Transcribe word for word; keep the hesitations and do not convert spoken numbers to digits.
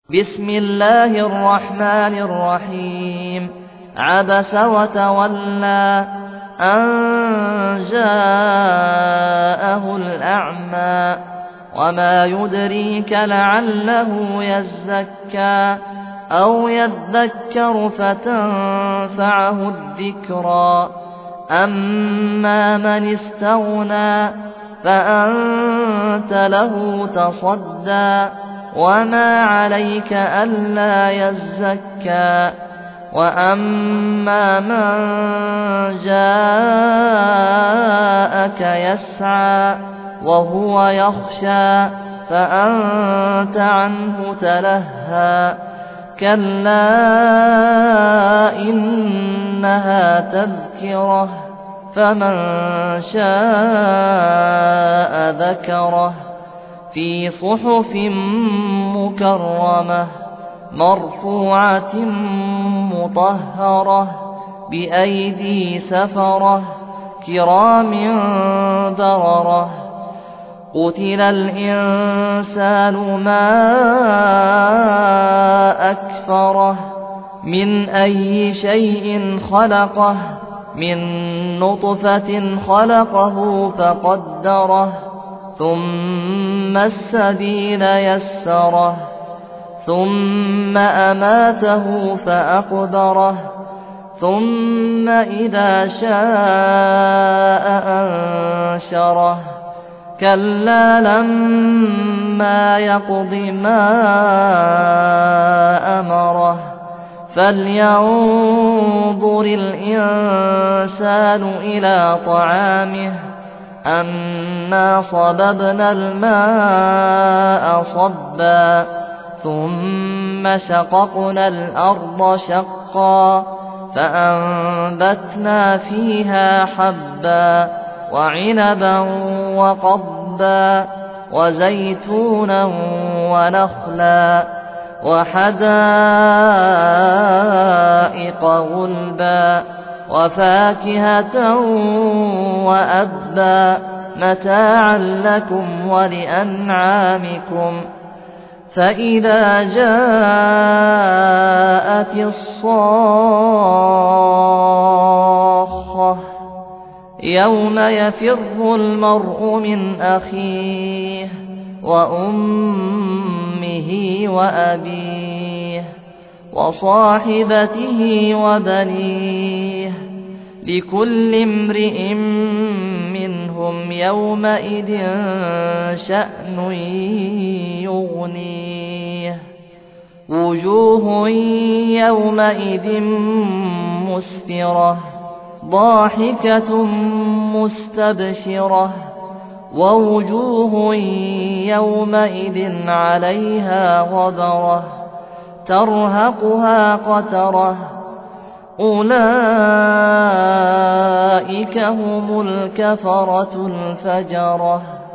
بسم الله الرحمن الرحيم عبس وتولى أن جاءه الأعمى وما يدريك لعله يزكى أو يذكر فتنفعه الذكرى أما من استغنى فأنت له تصدى وما عليك ألا يزكى وأما من جاءك يسعى وهو يخشى فأنت عنه تلهى كلا إنها تذكرة فمن شاء ذكره في صحف مكرمة مرفوعة مطهرة بأيدي سفرة كرام بررة قتل الإنسان ما أكفره من أي شيء خلقه من نطفة خلقه فقدره ثم السبيل يسره ثم أماته فأقبره ثم إذا شاء أنشره كلا لما يقض ما أمره فلينظر الإنسان إلى طعامه أنا صببنا الماء صبا ثم شققنا الأرض شقا فأنبتنا فيها حبا وعنبا وقضبا وزيتونا ونخلا وحدائق غلبا وفاكهة وأبا متاعا لكم ولأنعامكم فإذا جاءت الصاخة يوم يفر المرء من أخيه وأمه وأبيه وصاحبته وبنيه لكل امرئ منهم يومئذ شأن يغنيه وجوه يومئذ مسفرة ضاحكة مستبشرة ووجوه يومئذ عليها غبرة ترهقها قترة أولئك هم الكفرة الفجرة.